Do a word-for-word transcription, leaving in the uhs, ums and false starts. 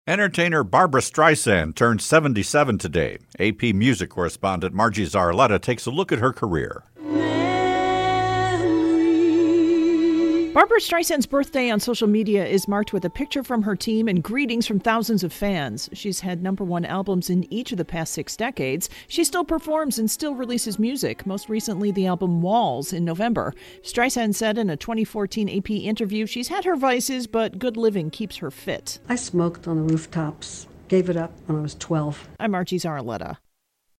Entertainer Barbra Streisand turned seventy-seven today. A P music correspondent Margie Zarletta takes a look at her career. Barbra Streisand's birthday on social media is marked with a picture from her team and greetings from thousands of fans. She's had number one albums in each of the past six decades. She still performs and still releases music, most recently the album Walls in November. Streisand said in a twenty fourteen A P interview she's had her vices, but good living keeps her fit. I smoked on the rooftops, gave it up when I was twelve. I'm Margie Zarletta.